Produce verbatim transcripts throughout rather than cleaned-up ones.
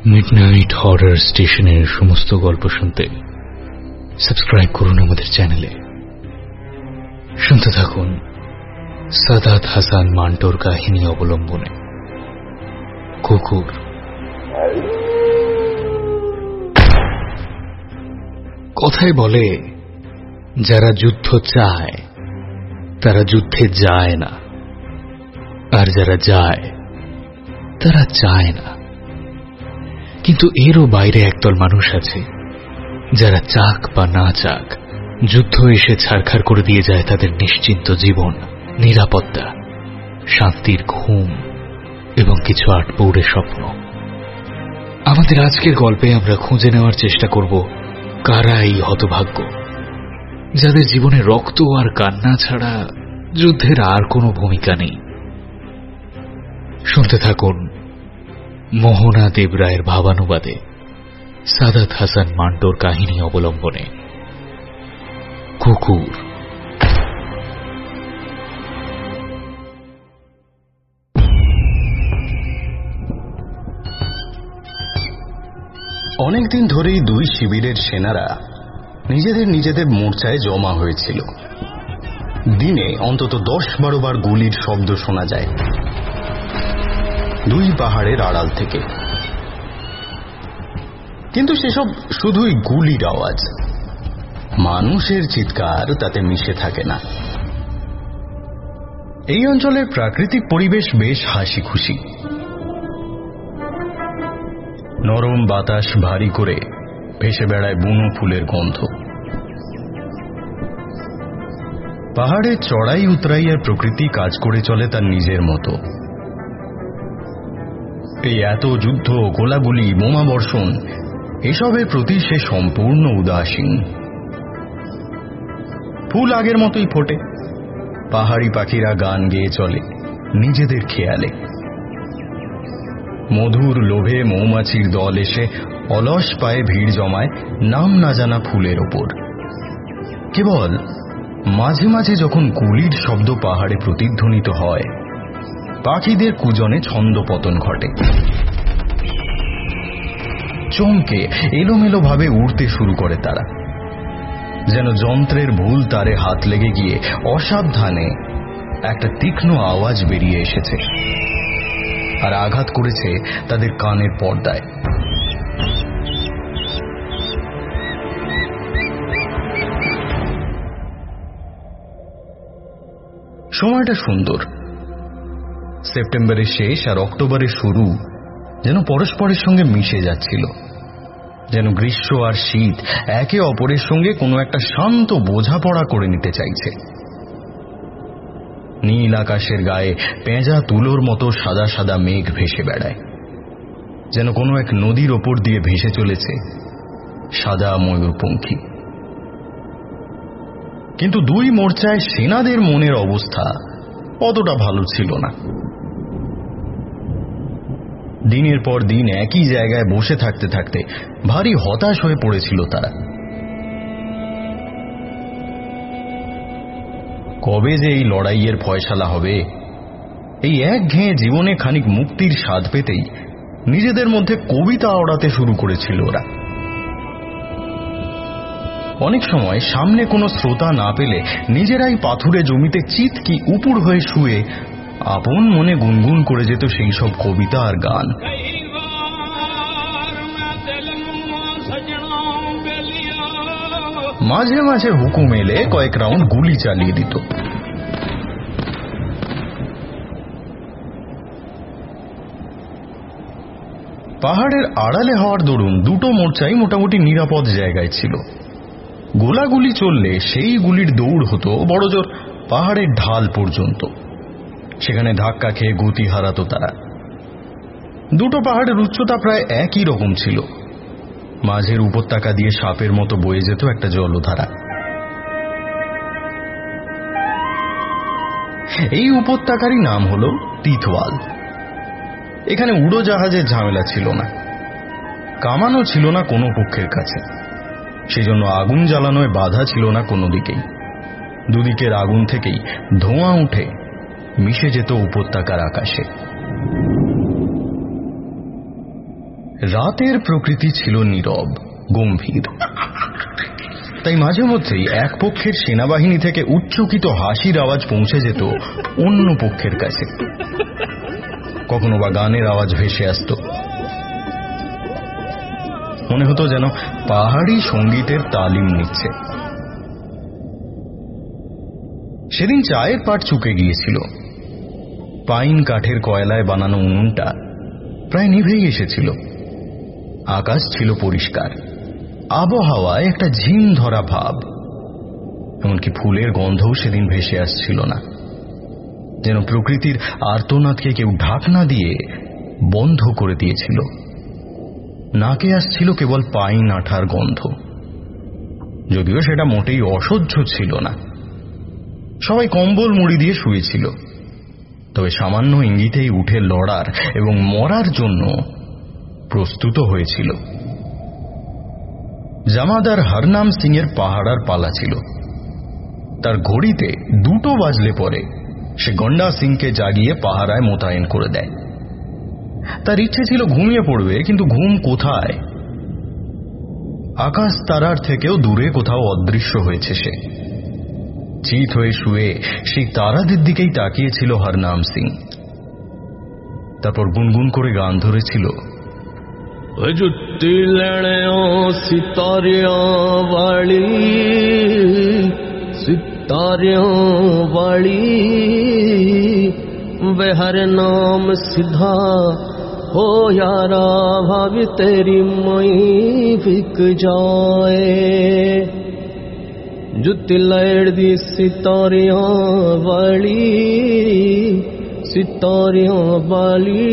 Midnight horror স্টেশনের সমস্ত গল্প শুনতে সাবস্ক্রাইব করুন আমাদের চ্যানেলে। শুনতে থাকুন সাদাত হাসান মান্টোর কাহিনী অবলম্বনে কুকুর। কথায় বলে, যারা যুদ্ধ চায় তারা যুদ্ধে যায় না, আর যারা যায় তারা চায় না। কিন্তু এরও বাইরে একদল মানুষ আছে যারা চাক বা না চাক যুদ্ধ এসে ছারখার করে দিয়ে যায় তাদের নিশ্চিন্ত জীবন, নিরাপত্তা, শান্তির ঘুম এবং কিছু আটপৌড়ে স্বপ্ন। আমাদের আজকের গল্পে আমরা খুঁজে নেওয়ার চেষ্টা করব কারা এই হতভাগ্য, যাদের জীবনে রক্ত আর কান্না ছাড়া যুদ্ধের আর কোনো ভূমিকা নেই। শুনতে থাকুন মোহনা দেবরায়ের ভাবানুবাদে সাদাত হাসান মান্টোর কাহিনী অবলম্বনে কুকুর। অনেকদিন ধরেই দুই শিবিরের সেনারা নিজেদের নিজেদের মোর্চায় জমা হয়েছিল। দিনে অন্তত দশ বারো বার গুলির শব্দ শোনা যায় দুই পাহাড়ের আড়াল থেকে, কিন্তু সেসব শুধুই গুলির আওয়াজ, মানুষের চিৎকার তাতে মিশে থাকে না। এই অঞ্চলের প্রাকৃতিক পরিবেশ বেশ হাসি খুশি। নরম বাতাস ভারী করে ভেসে বেড়ায় বুনো ফুলের গন্ধ। পাহাড়ে চড়াই উতরাইয়ের প্রকৃতি কাজ করে চলে তার নিজের মতো। এই এত যুদ্ধ, গোলাগুলি, বোমা বর্ষণ, এসবের প্রতি সে সম্পূর্ণ উদাসীন। ফুল আগের মতোই ফোটে, পাহাড়ি পাখিরা গান গেয়ে চলে নিজেদের খেয়ালে। মধুর লোভে মৌমাছির দল এসে অলস পায়ে ভিড় জমায় নাম না জানা ফুলের ওপর। কেবল মাঝে মাঝে যখন গুলির শব্দ পাহাড়ে প্রতিধ্বনিত হয়, পাখিদের কুজনে ছন্দপতন ঘটে। চমকে এলোমেলো ভাবে উড়তে শুরু করে তারা, যেন যন্ত্রের ভুল তারে হাত লেগে গিয়ে অসাবধানে একটা তীক্ষ্ণ আওয়াজ বেরিয়ে এসেছে আর আঘাত করেছে তাদের কানের পর্দায়। সময়টা সুন্দর। সেপ্টেম্বরের শেষ আর অক্টোবরের শুরু যেন পরস্পরের সঙ্গে মিশে যাচ্ছিল, যেন গ্রীষ্ম আর শীত একে অপরের সঙ্গে কোনো একটা শান্ত বোঝাপড়া করে নিতে চাইছে। নীল আকাশের গায়ে পেঁজা তুলোর মতো সাদা সাদা মেঘ ভেসে বেড়ায়, যেন কোনো এক নদীর ওপর দিয়ে ভেসে চলেছে সাদা ময়ূরপঙ্খী। কিন্তু দুই মোর্চায় সেনাদের মনের অবস্থা অতটা ভালো ছিল না। দিনের পর দিন একই জায়গায় বসে থাকতে থাকতে ভারী হতাশ হয়ে পড়েছিল তারা। কবে যে এই লড়াইয়ের ফয়সালা হবে, এই এক ঘেয়ে জীবনে খানিক মুক্তির স্বাদ পেতেই নিজেদের মধ্যে কবিতা ওড়াতে শুরু করেছিল ওরা। অনেক সময় সামনে কোনো শ্রোতা না পেলে নিজেরাই পাথুরে জমিতে চিৎকি উপুড় হয়ে শুয়ে আপন মনে গুনগুন করে যেত সেই সব কবিতা আর গান। মাঝে মাঝে হুকুম এলে কয়েক রাউন্ড গুলি চালিয়ে দিত। পাহাড়ের আড়ালে হওয়ার দরুন দুটো মোর্চাই মোটামুটি নিরাপদ জায়গায় ছিল। গোলাগুলি চললে সেই গুলির দৌড় হতো বড়জোর পাহাড়ের ঢাল পর্যন্ত। সেখানে ধাক্কা খেয়ে গতি হারাত তারা। দুটো পাহাড়ের উচ্চতা প্রায় একই রকম ছিল। মাঝের উপত্যকা দিয়ে সাপের মতো বয়ে যেত একটা জলধারা। এই উপত্যকারই নাম হল তিতওয়াল। এখানে উড়োজাহাজের ঝামেলা ছিল না, কামানও ছিল না কোনো পক্ষের কাছে, সেজন্য আগুন জ্বালানোয় বাধা ছিল না কোনো দিকেই। দুদিকের আগুন থেকেই ধোঁয়া উঠে মিশে যেত উপত্যকার আকাশে। রাতের প্রকৃতি ছিল নীরব, গম্ভীর। তাই মাঝে মধ্যেই এক পক্ষের সেনাবাহিনী থেকে উচ্চকিত হাসির আওয়াজ পৌঁছে যেত অন্য পক্ষের কাছে। কখনো বা গানের আওয়াজ ভেসে আসত। মনে হতো যেন পাহাড়ি সঙ্গীতের তালিম নিচ্ছে। সেদিন চায়ের পাট চুকে গিয়েছিল। পাইন কাঠের কয়লায় বানানো উনুনটা প্রায় নিভেই এসেছিল। আকাশ ছিল পরিষ্কার, আবহাওয়ায় একটা ঝিম ধরা ভাব। এমনকি ফুলের গন্ধও সেদিন ভেসে আসছিল না, যেন প্রকৃতির আর্তনাদকে কেউ ঢাকনা দিয়ে বন্ধ করে দিয়েছিল। নাকে আসছিল কেবল পাইন আঠার গন্ধ, যদিও সেটা মোটেই অসহ্য ছিল না। সবাই কম্বল মুড়ি দিয়ে শুয়েছিল, তবে সামান্য ইঙ্গিতেই উঠে লড়ার এবং মরার জন্য প্রস্তুত হয়েছিল। জামাদার হরনাম সিং এর পাহাড়ার পালা ছিল। তার ঘড়িতে দুটো বাজলে পরে সে গন্ডা সিংকে জাগিয়ে পাহারায় মোতায়েন করে দেয়। তার ইচ্ছে ছিল ঘুমিয়ে পড়বে, কিন্তু ঘুম কোথায়? আকাশ তারার থেকেও দূরে কোথাও অদৃশ্য হয়েছে সে। চিত হয়ে শুয়ে সেই তারাদের দিকেই তাকিয়েছিল হরনাম সিং। তারপর গুনগুন করে গান ধরেছিল, जुत्ती लेने ओ सितारियां वाली, सितारियां वाली, वे हर नाम सिधा हो यारा, भाभी तेरी मई बिक जाए। जुत्ती लेड़ दी सितारियां वाली, सितारियां वाली,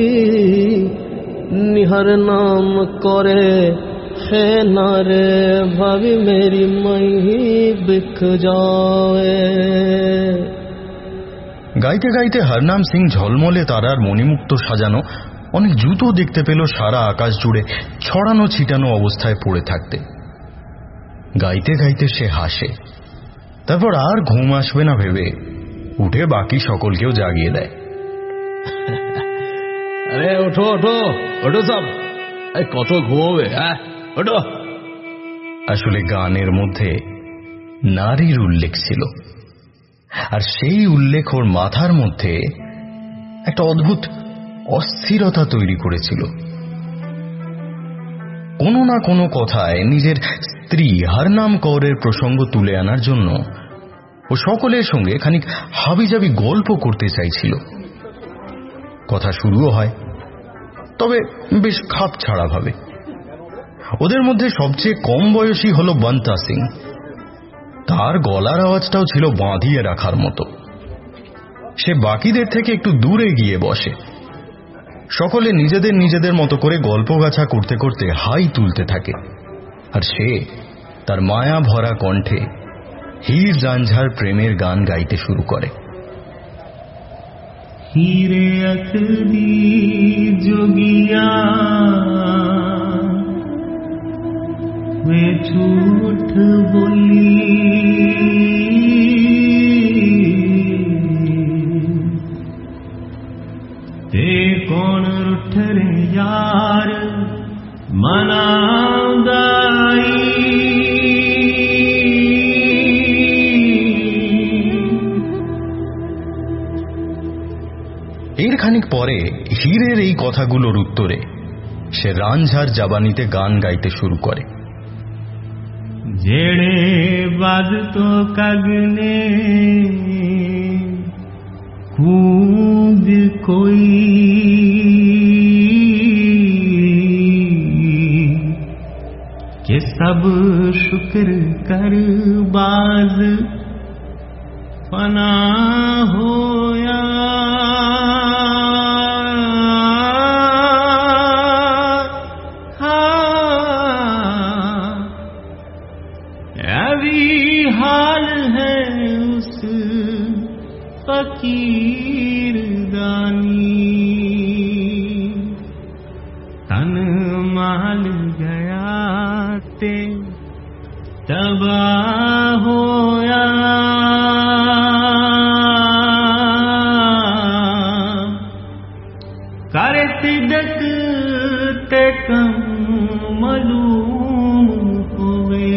निहर नाम करे है नारे, भाभी मेरी मई बिक जाए। গাইতে গাইতে হরনাম সিং ঝলমলে তারার মণিমুক্ত সাজানো অনেক জুতো দেখতে পেল সারা আকাশ জুড়ে ছড়ানো ছিটানো অবস্থায় পড়ে থাকতে। গাইতে গাইতে সে হাসে। তারপর আর ঘুম আসবে না ভেবে উঠে বাকি সকলকেও জাগিয়ে দেয়। আরে ওঠো ওঠো ওঠো সব, কত ঘুমোবে, হ্যাঁ ওঠো। আসলে গানের মধ্যে নারীর উল্লেখ ছিল, আর সেই উল্লেখ ওর মাথার মধ্যে একটা অদ্ভুত অস্থিরতা তৈরি করেছিল। কোনো না কোনো কথায় নিজের স্ত্রী হরনাম কৌরের প্রসঙ্গ তুলে আনার জন্য ও সকলের সঙ্গে খানিক হাবিজাবি গল্প করতে চাইছিল। কথা শুরুও হয়, তবে বেশ খাপ ছাড়া ভাবে। ওদের মধ্যে সবচেয়ে কম বয়সী হল বন্তা সিং। তার গলার আওয়াজটাও ছিল বাঁধিয়ে রাখার মতো। সে বাকিদের থেকে একটু দূরে গিয়ে বসে। সকলে নিজেদের নিজেদের মতো করে গল্পগাছা করতে করতে হাই তুলতে থাকে, আর সে তার মায়া ভরা কণ্ঠে হীর রাঞ্ঝার প্রেমের গান গাইতে শুরু করে। हीरे अखदी जोगिया वे झूठ बोली, ते कौन रुठ रे यार मना गाई। এর খানিক পরে হীরের এই কথাগুলোর উত্তরে সে রাঞ্ঝার জাবানিতে গান গাইতে শুরু করে। जेड़े बाज तो कगने कूद कोई, के सब शुक्र कर बाज फना होया। फकीर दानी तन माल गया ते तबाह होया। कर सिदक ते कम मालूम हुए।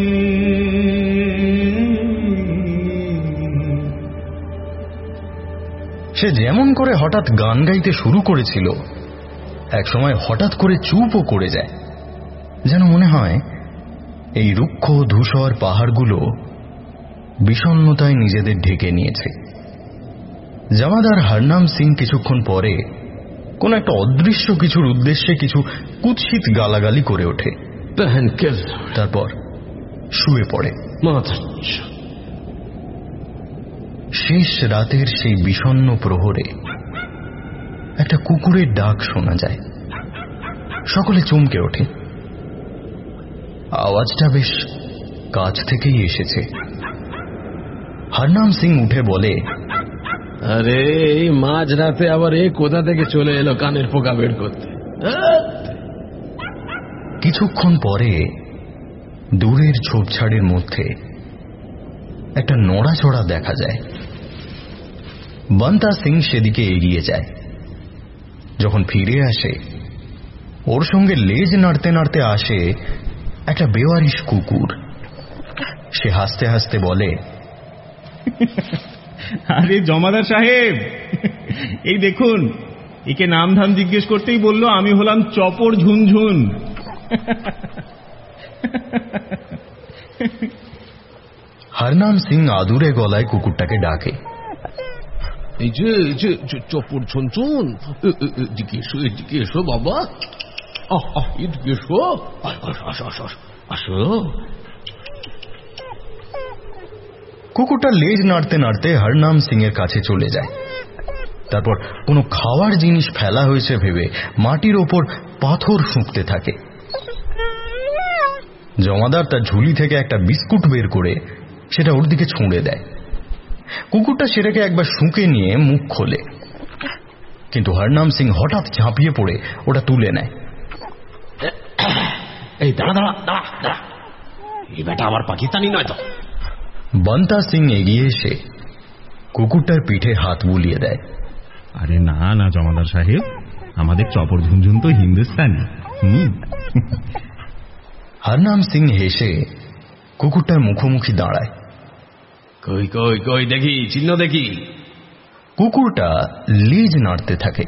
সে যেমন করে হঠাৎ গান গাইতে শুরু করেছিল, এক সময় হঠাৎ করে চুপও করে যায়, যেন মনে হয় এই রুক্ষ ধূসর পাহাড়গুলো বিষণ্ণতায় নিজেদের ঢেকে নিয়েছে। জামাদার হরনাম সিং কিছুক্ষণ পরে কোন একটা অদৃশ্য কিছুর উদ্দেশ্যে কিছু কুৎসিত গালাগালি করে ওঠে, তারপর শুয়ে পড়ে। শেষ রাতের সেই বিষণ্ণ প্রহরে একটা কুকুরের ডাক শোনা যায়। সকলে চমকে ওঠে। আওয়াজটা বেশ কাছ থেকেই এসেছে। হরনাম সিং উঠে বলে, আরে এই মাঝ রাতে আবার এ কোথা থেকে চলে এলো কানের পোকা বের করতে। কিছুক্ষণ পরে দূরের ঝোপঝাড়ের মধ্যে একটা নড়াচড়া দেখা যায়। বন্তা সিং সেদিকে এগিয়ে যায়। যখন ফিরে আসে, ওর সঙ্গে লেজ নাড়তে নাড়তে আসে একটা বেওয়ারিশ কুকুর। সে হাসতে হাসতে বলে, আরে জমাদার সাহেব, এই দেখুন, একে নাম ধাম জিজ্ঞেস করতেই বলল আমি হলাম চপর ঝুনঝুন। হরনাম সিং আদুরে গলায় কুকুরটাকে ডাকে, এই যে চপর ঝুনঝুন, এদিকে এসো, এদিকে এসো বাবা, এদিকে এসো, আসো। কুকুরটা লেজ নাড়তে নাড়তে হরনাম সিং এর কাছে চলে যায়। তারপর কোনো খাওয়ার জিনিস ফেলা হয়েছে ভেবে মাটির ওপর পাথর শুঁকতে থাকে। জমাদার তার ঝুলি থেকে একটা বিস্কুট বের করে সেটা ওর দিকে ছুঁড়ে দেয়। কুকুরটা সেটাকে একবার শুঁকে নিয়ে মুখ খোলে, কিন্তু হরনাম সিং হঠাৎ ঝাঁপিয়ে পড়ে ওটা তুলে নেয়। এই দাঁড়া দাঁড়া দাঁড়া দাঁড়া, এই বেটা আবার পাকিস্তানি নয় তো? বন্তা সিং এগিয়ে এসে কুকুরটার পিঠে হাত বুলিয়ে দেয়। আরে না না জমাদার সাহেব, আমাদের চপর ঝুনঝুন তো হিন্দুস্তানি। হুম। হরনাম সিং হেসে কুকুরটার মুখোমুখি দাঁড়ায়। কই কই কই দেখি, চিহ্ন দেখি। কুকুরটা লেজ নাড়তে থাকে।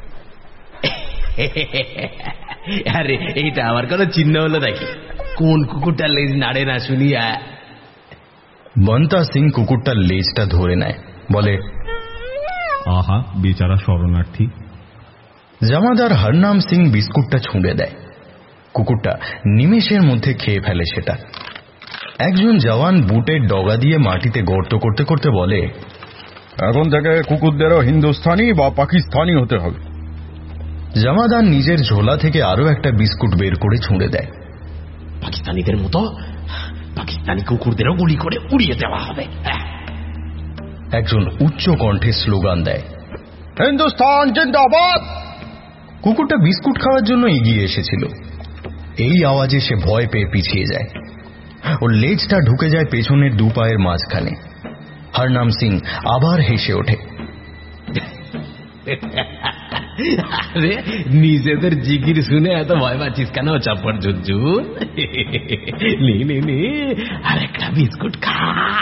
আরে এইটা আমার কোনো চিহ্ন হলো নাকি? কোন কুকুরটা লেজ নাড়ে না শুনিয়া? বন্তা সিং কুকুরটার লেজটা ধরে নেয়, বলে, আহা বেচারা শরণার্থী। জামাদার হরনাম সিং বিস্কুটটা ছুঁড়ে দেয়। কুকুরটা নিমেষের মধ্যে খেয়ে ফেলে সেটা। একজন জওয়ান বুটের ডগা দিয়ে মাটিতে গর্ত করতে করতে বলে, এখন থেকে কুকুরদেরও হিন্দুস্তানি বা পাকিস্তানি হতে হবে। জামাদার নিজের ঝোলা থেকে আরো একটা বিস্কুট বের করে ছুঁড়ে দেয়। পাকিস্তানিদের মতো পাকিস্তানি কুকুরদেরও গুলি করে উড়িয়ে দেওয়া হবে। একজন উচ্চ কণ্ঠে স্লোগান দেয়, হিন্দুস্তান জিন্দাবাদ। কুকুরটা বিস্কুট খাওয়ার জন্য এগিয়ে এসেছিল। এই আওয়াজে সে ভয় পেয়ে পিছিয়ে যায়। ওর লেজটা ঢুকে যায় পেছনের দু পায়ের মাঝখানে। হরনাম সিং আবার হেসে ওঠে। আরে নিজেদের জিকির শুনে এত ভয় পাচ্ছিস কেন চপর ঝুনঝুন? নে নে নে আর একটা বিস্কুট খা।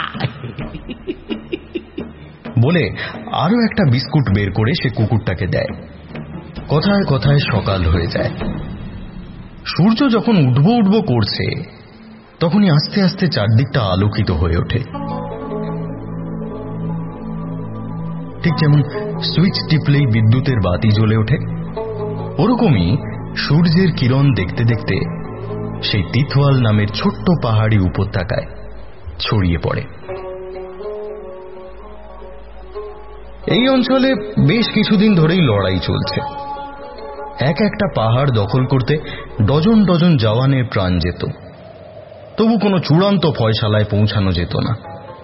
বলে আরো একটা বিস্কুট বের করে সে কুকুরটাকে দেয়। কথায় কথায় সকাল হয়ে যায়। সূর্য যখন উঠবো উঠবো করছে, তখনই আস্তে আস্তে চারদিকটা আলোকিত হয়ে ওঠে। ঠিক যেমন সুইচ টিপলেই বিদ্যুতের বাতি জ্বলে ওঠে, ওরকমই সূর্যের কিরণ দেখতে দেখতে সেই তিতওয়াল নামের ছোট্ট পাহাড়ি উপত্যকায় ছড়িয়ে পড়ে। এই অঞ্চলে বেশ কিছুদিন ধরেই লড়াই চলছে। এক একটা পাহাড় দখল করতে ডজন ডজন জওয়ানের প্রাণ যেত, তবু কোনো চূড়ান্ত ফয়সালায় পৌঁছানো যেত না।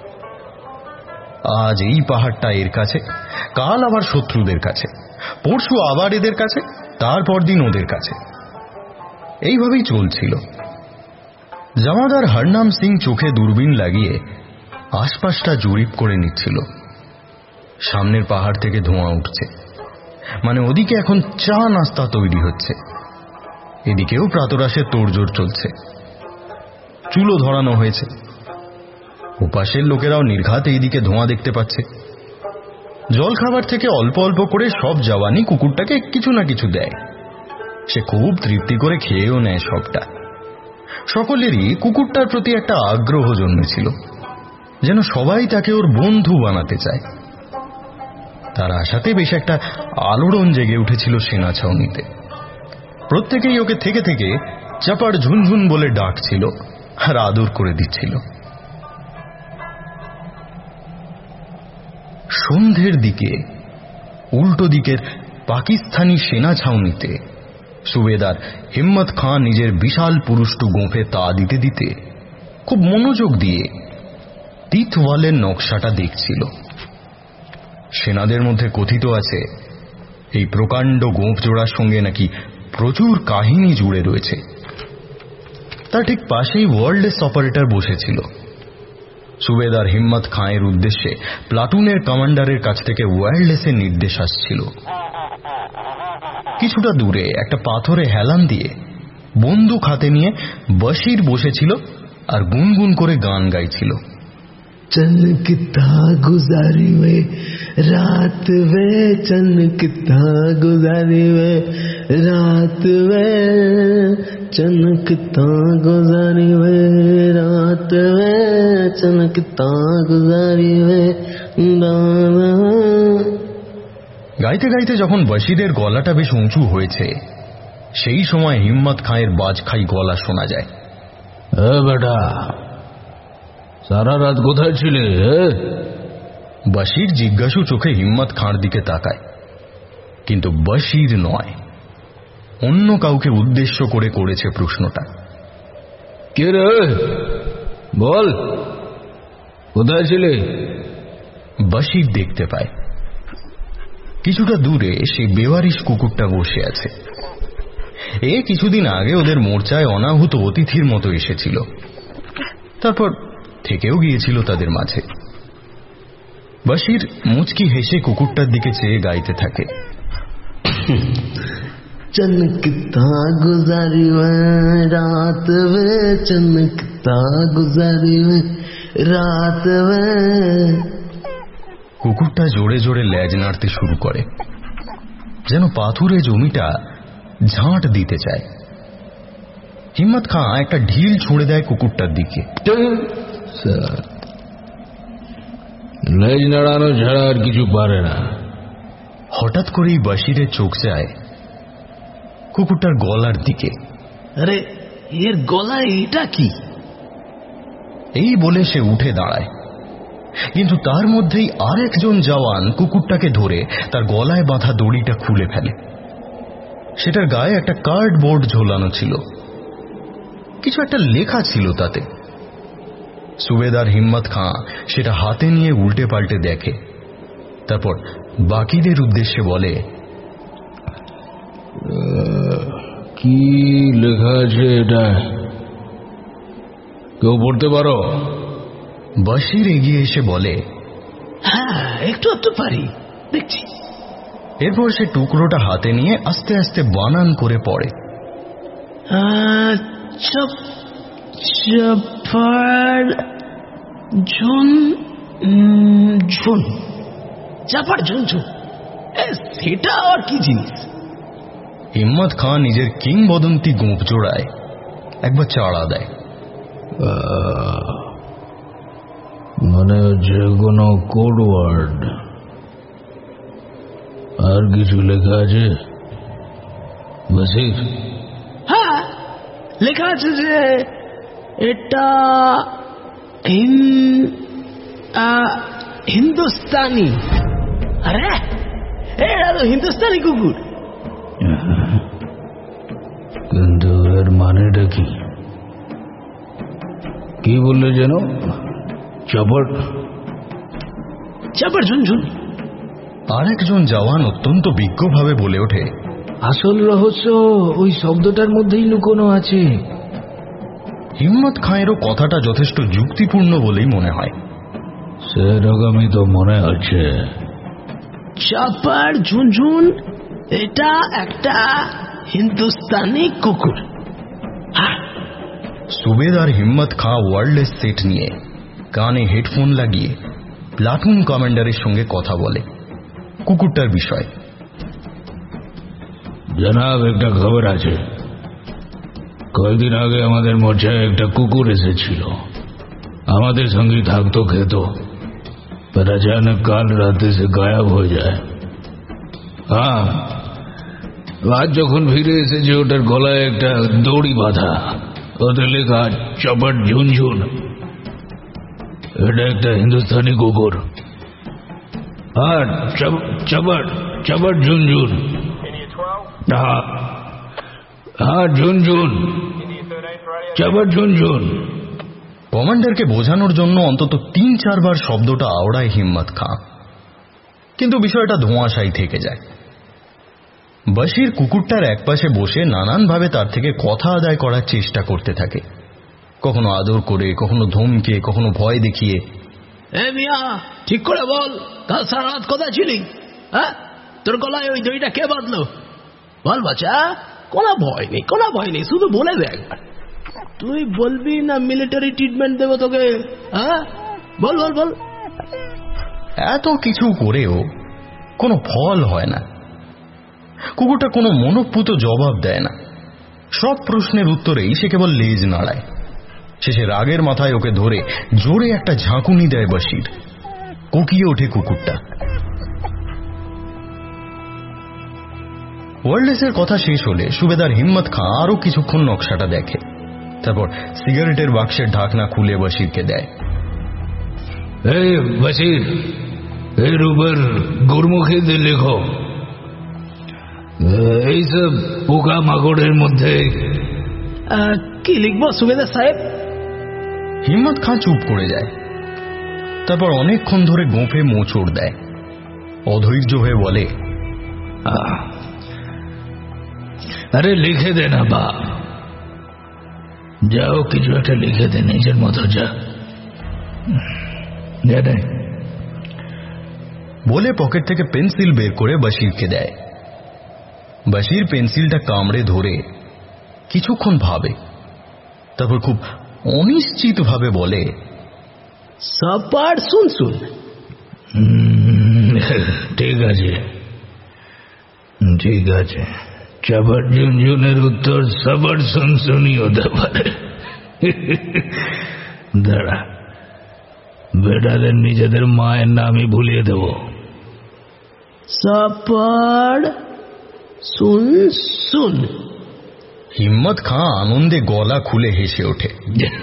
আজ এই পাহাড়টা এর কাছে, কাল আবার শত্রুদের কাছে, পরশু আবার এদের কাছে, তারপর দিন ওদের কাছে। এইভাবেই চলছিল। জামাদার হরনাম সিং চোখে দূরবীন লাগিয়ে আশপাশটা জরিপ করে নিচ্ছিল। সামনের পাহাড় থেকে ধোঁয়া উঠছে, মানে ওদিকে এখন চা নাস্তা তৈরি হচ্ছে। এদিকেও প্রাতরাশের তোড়জোড় চলছে, চুলো ধরানো হয়েছে। ওপাশের লোকেরাও নির্ঘাত এইদিকে ধোঁয়া দেখতে পাচ্ছে। জল খাবার থেকে অল্প অল্প করে সব জওয়ানি কুকুরটাকে কিছু না কিছু দেয়। সে খুব তৃপ্তি করে খেয়েও নেয় সবটা। সকলেরই কুকুরটার প্রতি একটা আগ্রহ জন্মেছিল, যেন সবাই তাকে ওর বন্ধু বানাতে চায়। তার আশাতে বেশ একটা আলোড়ন জেগে উঠেছিল সেনা ছাউনিতে। প্রত্যেকেই ওকে থেকে থেকে চাপার ঝুনঝুন বলে ডাকছিল আর আদর করে দিচ্ছিল। সন্ধ্যের দিকে উল্টো দিকের পাকিস্তানি সেনা ছাউনিতে সুবেদার হিম্মত খাঁ নিজের বিশাল পুরুষ্টু গোঁফে তা দিতে দিতে খুব মনোযোগ দিয়ে তিতওয়ালের নকশাটা দেখছিল। সেনাদের মধ্যে কথিত আছে এই প্রকাণ্ড গোঁফ জোড়ার সঙ্গে নাকি প্রচুর কাহিনী জুড়ে রয়েছে। তার ঠিক পাশেই ওয়ার্ল্ডলেস অপারেটর বসেছিল। সুবেদার হিম্মত খাঁয়ের উদ্দেশ্যে প্লাটুনের কমান্ডারের কাছ থেকে ওয়্যারলেসের নির্দেশ আসছিল। কিছুটা দূরে একটা পাথরে হেলান দিয়ে বন্দুক হাতে নিয়ে বশির বসেছিল আর গুনগুন করে গান গাইছিল। चनकता गुजारी वे रात वे चनकता गुजारी वे रात वे चनकता गुजारी वे रात वे चनकता गुजारी वे। গাইতে গাইতে যখন বশিরের গলাটা বেশ উঁচু হয়েছে, সেই সময় হিম্মত খাঁয়ের বাজখাই গলা শোনা যায়। এ বেটা, সারা রাত কোথায় ছিলে? বশির জিজ্ঞাসু চোখে হিম্মত খাঁর দিকে তাকায়, কিন্তু বশির নয়, অন্য কাউকে উদ্দেশ্য করে করেছে প্রশ্নটা। কে রে, বল কোথায় ছিলে? বশির দেখতে পায় কিছুটা দূরে সেই বেওয়ারিশ কুকুরটা বসে আছে। এ কিছুদিন আগে ওদের মোর্চায় অনাহুত অতিথির মতো এসেছিল, তারপর থেকেও গিয়েছিল তাদের মাঝে। বশির মুচকি হেসে কুকুরটার দিকে চেয়ে গাইতে থাকে। चनकता गुजारी वे रात वे चनकता गुजारी वे रात वे। কুকুরটা জোরে জোরে লেজ নাড়তে শুরু করে, যেন পাথুরে জমিটা ঝাঁট দিতে চায়। হিম্মত খাঁ একটা ঢিল ছুঁড়ে দেয় কুকুরটার দিকে। লেজ নাড়ানো ছাড়া আর কিছু পারে না। হঠাৎ করেই বশিরের চোখ যায় কুকুরটার গলার দিকে। আরে এর গলায় এটা কি? এই বলে সে উঠে দাঁড়ায়, কিন্তু তার মধ্যেই আরেকজন জওয়ান কুকুরটাকে ধরে তার গলায় বাঁধা দড়িটা খুলে ফেলে। সেটার গায়ে একটা কার্ডবোর্ড ঝোলানো ছিল, কিছু একটা লেখা ছিল তাতে। সুবেদার হিম্মত খাঁ সেটা হাতে নিয়ে উল্টে পাল্টে দেখে, তারপর বাকিদের উদ্দেশ্যে বলে, কি লেখা আছে এটা? কেউ পড়তে পারো? বশির এগিয়ে এসে বলে, হ্যাঁ একটু একটু পারি, দেখছি। এরপর সে টুকরোটা হাতে নিয়ে আস্তে আস্তে বানান করে পড়ে। চাপার ঝুন ঝুন, চাপার ঝুন ঝুন, সেটা আর কি জিনিস? হিম্মত খাঁ নিজের কিংবদন্তি গোঁফ জোড়ায় একবার চাড়া দেয়। মানে যে কোনো কোড ওয়ার্ড। আর কিছু লেখা আছে বশির? হ্যাঁ লেখা আছে যে এটা হিন্দুস্তানি। আরে এটা তো হিন্দুস্তানি কুকুর। কিন্তু এর মানেটা কি? কি বললে যেন? চাপড় চাপড় ঝুনঝুন। আরেকজন জওয়ান অত্যন্ত বিজ্ঞভাবে বলে ওঠে, আসল রহস্য ওই শব্দটার মধ্যেই লুকোনো আছে। হিম্মত খাঁয়েরও কথাটা যথেষ্ট যুক্তিপূর্ণ বলেই মনে হয়। সেরকমই তো মনে হচ্ছে। চাপার ঝুনঝুন এটা একটা হিন্দুস্তানি কুকুর। হ্যাঁ, সুবেদার হিম্মত খাঁ ওয়্যারলেস সেট নিয়ে কানে হেডফোন লাগিয়ে প্লাটুন কমান্ডারের সঙ্গে কথা বলে কুকুরটার বিষয়। জনাব, একটা খবর আছে। কয়েকদিন আগে আমাদের মোর্চায় একটা কুকুর এসেছিল, আমাদের সঙ্গে থাকতো, খেত, पर अचानक काल रात से गायब हो जाए। हाँ, আজ যখন ফিরে এসেছে ওটার গলায় একটা দড়ি বাঁধা, ওতে লেখা চপট ঝুনঝুন। এটা একটা হিন্দুস্তানি কুকুর। আর চপট চপট ঝুনঝুন। হ্যাঁ হ্যাঁ, ঝুনঝুন, চপট ঝুনঝুন। কমান্ডারকে বোঝানোর জন্য অন্তত তিন চারবার শব্দটা আওড়ায় হিম্মত খাঁ, কিন্তু বিষয়টা ধোঁয়াশাই থেকে যায়। বশির কুকুরটার একপাশে বসে নানানভাবে তার থেকে কথা আদায় করার চেষ্টা করতে থাকে, কখনো আদর করে, কখনো ধমকে, কখনো ভয় দেখিয়ে। এ মিয়া, ঠিক করে বল, কাল সারা রাত কোথায় ছিলি? হ্যাঁ, তোর গলায় ওই দড়িটা কে বাঁধলো? বল বাচ্চা, কোনো ভয় নেই, কোনো ভয় নেই, শুধু বলে দে একবার। তুই বলবি না মিলিটারি ট্রিটমেন্ট দেবো তোকে? হ্যাঁ, বল বল বল। এত কিছু করেও কোনো ফল হয় না। কুকুরটা কোনো মনোপুত জবাব দেয় না, সব প্রশ্নের উত্তরেই সে কেবল লেজ নাড়ায়। শেষে রাগের মাথায় ওকে ধরে জোরে একটা ঝাঁকুনি দেয় বশির। কুকিয়ে ওঠে কুকুরটা। ওয়ার্ল্ডেসের কথা শেষ হলে সুবেদার হিম্মত খাঁ আরো কিছুক্ষণ নকশাটা দেখে, তারপর সিগারেটের বাক্সের ঢাকনা খুলে বশিরকে দেয়। এই বশির, এর উপর গুরমুখীতে লেখো, এইসব পোকা মাকড়ের মধ্যে। কি লিখবো সুবেদার সাহেব? হিম্মত খাঁ চুপ করে যায়, তারপর অনেকক্ষণ ধরে গোঁফে মোচড় দেয়। অধৈর্য হয়ে বলে, আরে লিখে দে না বাপ, যাও কিছু একটা লিখে দে নিজের মতো, যা। বলে পকেট থেকে পেন্সিল বের করে বশিরকে দেয়। বশির পেন্সিলটা কামড়ে ধরে কিছুক্ষণ ভাবে, তারপর খুব অনিশ্চিত ভাবে বলে, সবার শুন শুন। ঠিক আছে ঠিক আছে, চপট ঝুনঝুনের উত্তর সবার শুনশুনি হতে পারে। দাঁড়া, বেটাদের নিজেদের মায়ের নামই ভুলিয়ে দেব। সবার শুন শুন। হিম্মত খাঁ আনন্দে গলা খুলে হেসে ওঠে।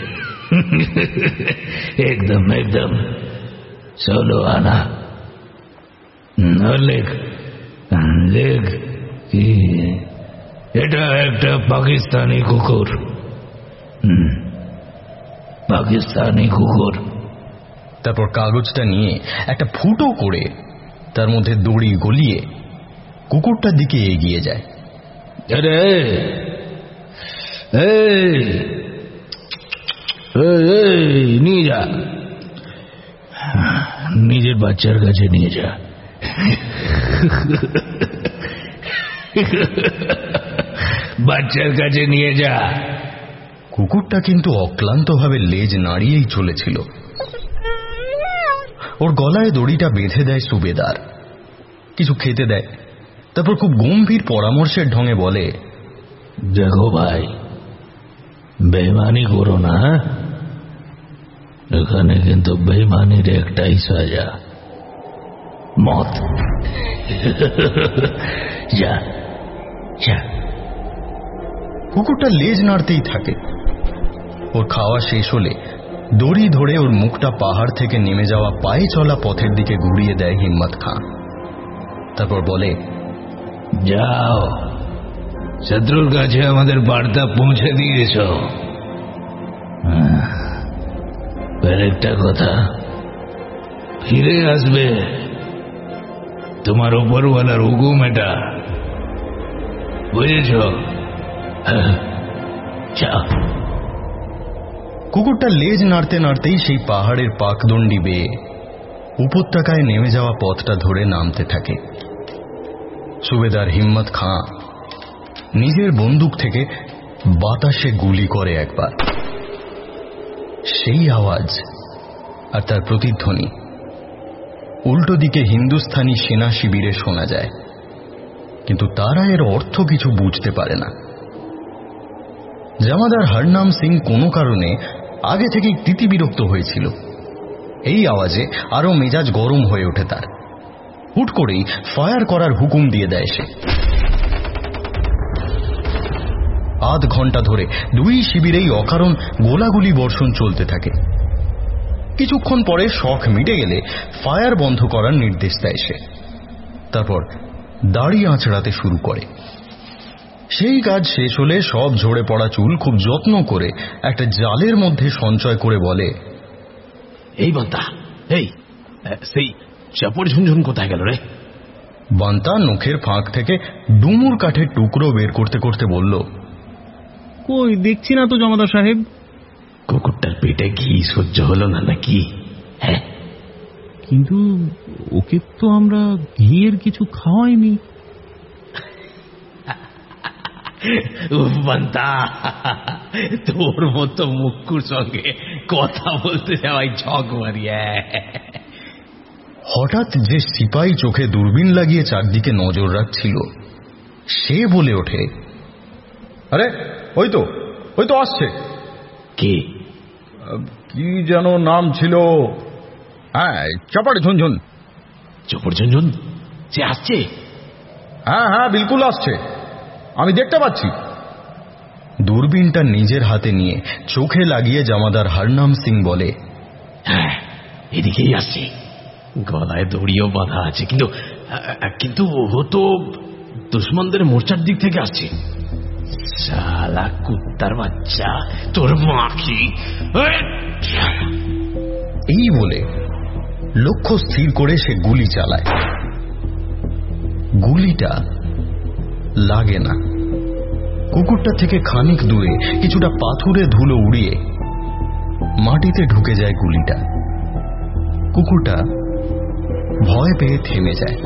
একদম একদম, চলো আনা। লেখ লেখ, এটা একটা পাকিস্তানি কুকুর। পাকিস্তানি কুকুর। তারপর কাগজটা নিয়ে একটা ফুটো করে তার মধ্যে দড়ি গলিয়ে কুকুরটার দিকে এগিয়ে যায়। আরে নিয়ে যা, নিজের বাচ্চার কাছে নিয়ে যা। বাচ্চার কাছে নিয়ে যা। কুকুরটা কিন্তু অক্লান্তভাবে লেজ নাড়িয়েই চলেছিল। ওর গলায় দড়িটা বেঁধে দেয় সুবেদার, কিছু খেতে দেয়, তারপর খুব গম্ভীর পরামর্শের ঢঙে বলে, দেখো ভাই, বেইমানি করো না, এখানে কিন্তু বেইমানির একটাই সাজা, মত। যা যা। কুকুরটা লেজ নাড়তেই থাকে। ওর খাওয়া শেষ হলে দড়ি ধরে ওর মুখটা পাহাড় থেকে নেমে যাওয়া পায়ে চলা পথের দিকে ঘুরিয়ে দেয় হিম্মত খাঁ। তারপর বলে, যাও, শত্রুর কাছে আমাদের বার্তা পৌঁছে দিয়েছ। একটা কথা, ফিরে আসবে, তোমার উপরওয়ালার হুকুম এটা, বুঝেছ? যাও। কুকুরটা লেজ নাড়তে নাড়তেই সেই পাহাড়ের পাকদণ্ডি বেয়ে উপত্যকায় নেমে যাওয়া পথটা ধরে নামতে থাকে। সুবেদার হিম্মত খাঁ নিজের বন্দুক থেকে বাতাসে গুলি করে একবার। সেই আওয়াজ আর তার প্রতিধ্বনি উল্টো দিকে হিন্দুস্থানি সেনা শিবিরে শোনা যায়, কিন্তু তারা এর অর্থ কিছু বুঝতে পারে না। জামাদার হরনাম সিং কোনো কারণে আগে থেকেই তিতিবিরক্ত হয়েছিল। এই আওয়াজে আরো মেজাজ গরম হয়ে ওঠে তার। হুট করেই ফায়ার করার হুকুম দিয়ে দেয় সে। আধ ঘন্টা ধরে দুই শিবিরেই অকারণ গোলাগুলি বর্ষণ চলতে থাকে। কিছুক্ষণ পরে শখ মিটে গেলে ফায়ার বন্ধ করার নির্দেশ দেয় সে। তারপর দাড়ি আঁচড়াতে শুরু করে। সেই কাজ শেষ হলে সব ঝরে পড়া চুল খুব যত্ন করে একটা জালের মধ্যে সঞ্চয় করে বলে, এই বান্তা, এই সেই চাপড় ঝুনঝুন কোথায় গেল রে? বান্তা নখের ফাঁক থেকে ডুমুর কাঠের টুকরো বের করতে করতে বলল, কই দেখছি না তো জমাদার সাহেব। কুকুরটার পেটে ঘি সহ্য হলো না নাকি? হ্যাঁ, কিন্তু ওকে তো আমরা ঘিয়ের কিছু খাওয়াইনি। বান্তা, তোর মতো মুক্কুর সঙ্গে কথা বলতে যাওয়াই ঝক মারিয়া। হঠাৎ যে সিপাহী চোখে দূরবীন লাগিয়ে চারদিকে নজর রাখছিল সে বলে ওঠে, আরে ওই তো ওই তো আসছে। কে? কি যেন নাম ছিল? হ্যাঁ, চপাড় ঝুনঝুন। চপড় ঝুনঝুন সে আসছে? হ্যাঁ হ্যাঁ, বিলকুল আসছে, আমি দেখতে পাচ্ছি। দূরবীনটা নিজের হাতে নিয়ে চোখে লাগিয়ে জামাদার হরনাম সিং বলে, হ্যাঁ, এদিকেই আসছে। গলায় দড়িও বাঁধা আছে, কিন্তু কিন্তু ও তো দুশ্মনদের মোর্চার দিক থেকে আসছে। শালা কুত্তার বাচ্চা, তোর মা কি! এই বলে লক্ষ্য স্থির করে সে গুলি চালায়। গুলিটা লাগে না। কুকুরটা থেকে খানিক দূরে কিছুটা পাথুরে ধুলো উড়িয়ে মাটিতে ঢুকে যায় গুলিটা। কুকুরটা ভয় পেয়ে থেমে যায়।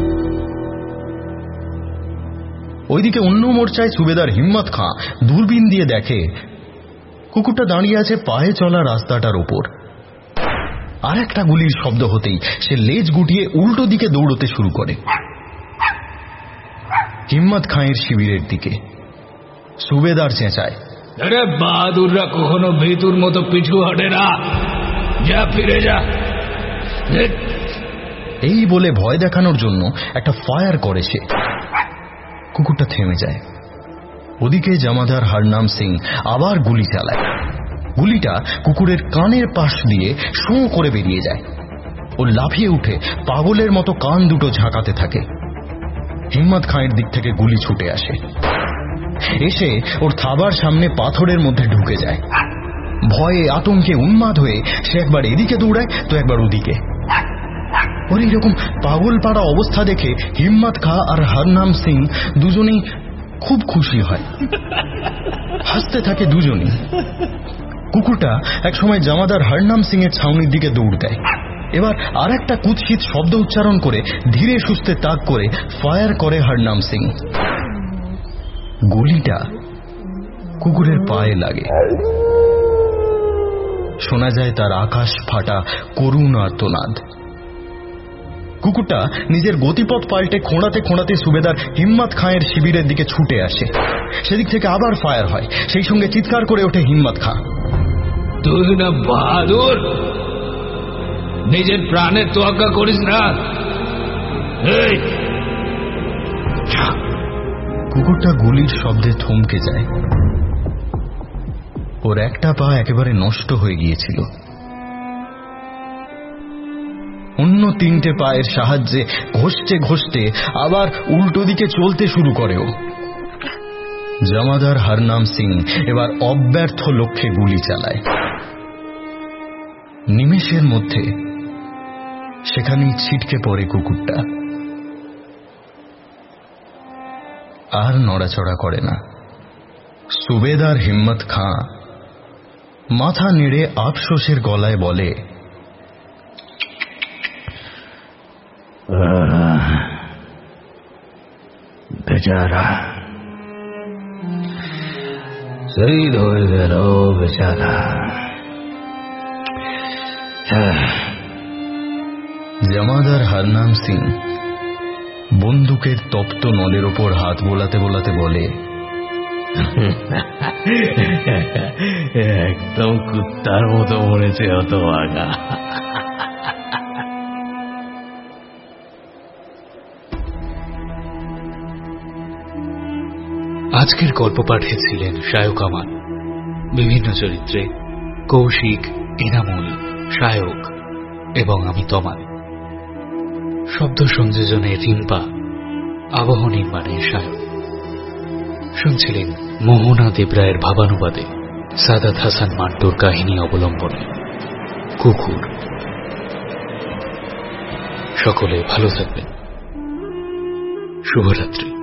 ওইদিকে অন্য মোর্চায় সুবেদার হিম্মত খাঁ দূরবীন দিয়ে দেখে কুকুরটা দাঁড়িয়ে আছে পায়ে চলা রাস্তাটার ওপর। আর একটা গুলির শব্দ হতেই সে লেজ গুটিয়ে উল্টো দিকে দৌড়তে শুরু করে, হিম্মত খাঁয়ের শিবিরের দিকে। সুবেদার চেঁচায়, আরে বাহাদুররা কখনো ভিতুর মতো পিছু হটে না, যা ফিরে যা। এই বলে ভয় দেখানোর জন্য একটা ফায়ার করে সে। কুকুরটা থেমে যায়। ওদিকে জামাদার হরনাম সিং আবার গুলি চালায়। গুলিটা কুকুরের কানের পাশ দিয়ে শোঁ করে বেরিয়ে যায়। ও লাফিয়ে উঠে পাগলের মতো কান দুটো ঝাঁকাতে থাকে। হিম্মত খাঁয়ের দিক থেকে গুলি ছুটে আসে, এসে ওর থাবার সামনে পাথরের মধ্যে ঢুকে যায়। ভয়ে আতঙ্কে উন্মাদ হয়ে সে একবার এদিকে দৌড়ায় তো একবার ওদিকে। ওর এইরকম পাগল পাড়া অবস্থা দেখে হিম্মত খাঁ আর হরনাম সিং দুজনেই খুব খুশি হয়, হাসতে থাকে দুজনেই। কুকুরটা একসময় জামাদার হরনাম সিং এর ছাউনির দিকে দৌড় দেয়। এবার আর একটা কুৎসিত শব্দ উচ্চারণ করে ধীরে সুস্থে তাক করে ফায়ার করে হরনাম সিং। গুলিটা কুকুরের পায়ে লাগে। শোনা যায় তার আকাশ ফাটা করুণ আর্তনাদ। কুকুরটা নিজের গতিপথ পাল্টে খোঁড়াতে খোঁড়াতে সুবেদার হিম্মত খাঁয়ের শিবিরের দিকে ছুটে আসে। সেদিক থেকে আবার ফায়ার হয়। সেই সঙ্গে চিৎকার করে ওঠে হিম্মত খাঁ, তুই না বাহাদুর, নিজের প্রাণের তোয়াক্কা করিস না। কুকুরটা গুলির শব্দে থমকে যায়। ওর একটা পা একেবারে নষ্ট হয়ে গিয়েছিল। অন্য তিনটে পায়ের সাহায্যে ঘষতে ঘষতে আবার উল্টো দিকে চলতে শুরু করে ও। জামাদার হরনাম সিং এবার অব্যর্থ লক্ষ্যে গুলি চালায়। নিমেষের মধ্যে সেখানেই ছিটকে পড়ে কুকুরটা, আর নড়াচড়া করে না। সুবেদার হিম্মত খাঁ মাথা নেড়ে আফসোসের গলায় বলে, বেচারা শহীদ হয়ে গেল বেচারা। জমাদার হরনাম সিং বন্দুকের তপ্ত নলের ওপর হাত বোলাতে বোলাতে বলে, একদম কুত্তার মতো মরেছে অত আগা। আজকের গল্প পাঠে ছিলেন শায়ক আমান, বিভিন্ন চরিত্রে কৌশিক, এনামুল, শায়ক এবং আমি তমান। শব্দ সংযোজনে রিম্পা, আবহ নির্মাণে শায়ক। শুনছিলেন মোহনা দেবরায়ের ভাবানুবাদে সাদাত হাসান মান্টুর কাহিনী অবলম্বনে কুকুর। সকলে ভালো থাকবেন। শুভরাত্রি।